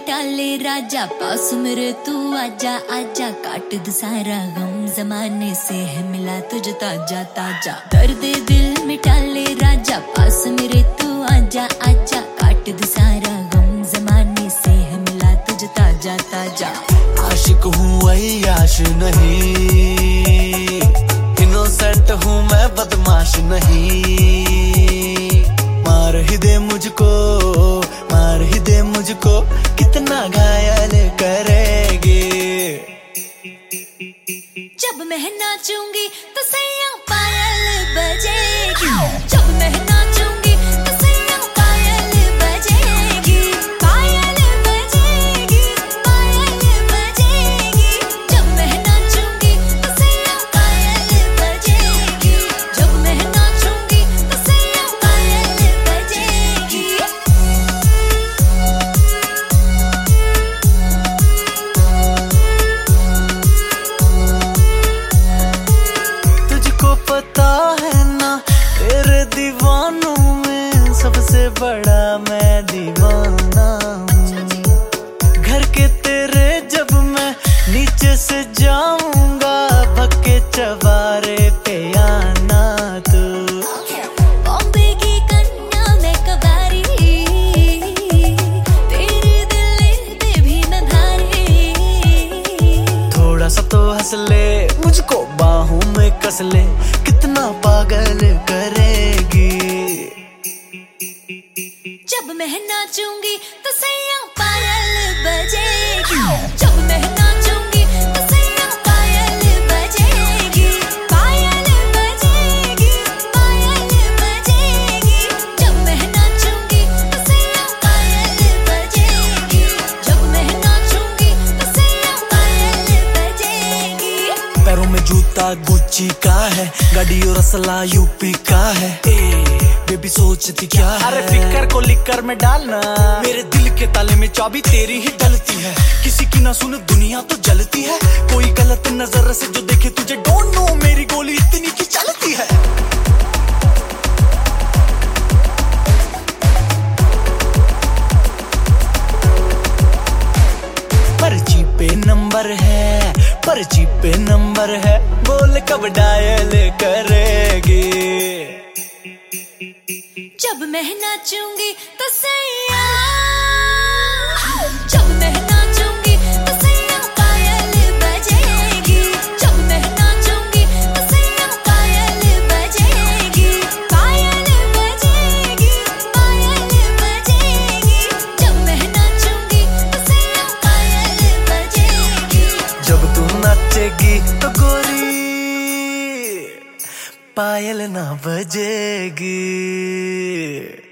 मिटा ले राजा, पास मेरे तू आजा आजा, काट दे सारा गम, जमाने से है मिला तुझे ताजा ताजा। दर्द दिल मिटा ले राजा, पास मेरे तू आजा आजा, काट दे सारा गम, जमाने से है मिला तुझे ताजा ताजा। आशिक हूँ अय्याश नहीं, इनोसेंट हूँ मैं बदमाश नहीं। मार ही दे मुझको, मार ही दे मुझको, कितना घायल करेगी। जब मैं नाचूंगी तो सैया पायल बजेगी, जब मैं नाचूंगी तो सैया पायल बजेगी, पायल बजेगी, पायल बजेगी। जब मैं नाचूंगी तो सैया पायल बजेगी, जब मैं नाचूंगी तो सैया पायल बजेगी। तुझको पता है ना तेरे दीवानों में सबसे बड़ा मैं दीवाना हूँ। घर के तेरे जब मैं नीचे से जाऊंगा, भक्के चवारे पे आना तू। बॉम्बे की कन्या मैं कबारी, तेरे दिल पे भी मैं भारी। थोड़ा सा तो हंस ले, मुझको बाहों में कस ले, कितना पागल करेगी। जब मैं नाचूंगी तो सैया पायल बजेगी, जब मैं नाचूंगी तो सैया पायल बजेगी, पायल बजेगी, पायल बजेगी। जब मैं नाचूंगी तो सैया पायल बजेगी, जब मैं नाचूंगी तो सैया पायल बजेगी। पैरों में जूता गुच्ची का है, गाड़ी और असला यूपी का है। बेबी सोचती क्या है? अरे फिकर को लिकर में डालना, मेरे दिल के ताले में चाबी तेरी ही डलती है। किसी की ना सुन दुनिया तो जलती है, कोई गलत नजर से जो देखे तुझे डोंट नो, मेरी गोली इतनी की चलती है। पर्ची पे नंबर है, पर्ची पे नंबर है, बोल कब डायल करेगी। जब मैं नाचूंगी तो सैया, जब मैं नाचूंगी तो सैया पायल बजेगी, जब मैं नाचूंगी तो सैया पायल बजेगी, पायल बजेगी, पायल बजेगी। जब मैं नाचूंगी तो सैया पायल बजेगी। जब तू नाचेगी तो गोरी पायल ना बजेगी।